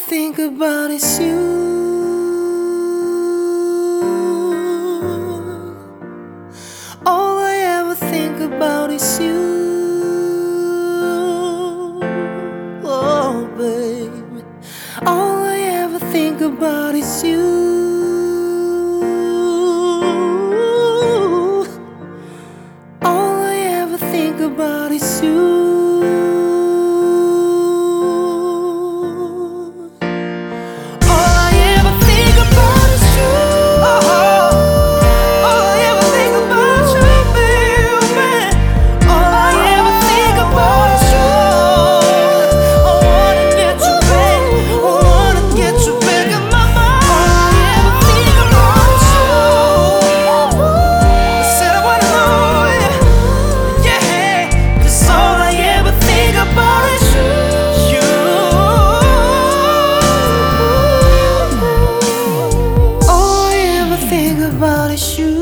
think about is you. All I ever think about is you. Oh, baby, all I ever think about is you. All I ever think about is you. About a shoe.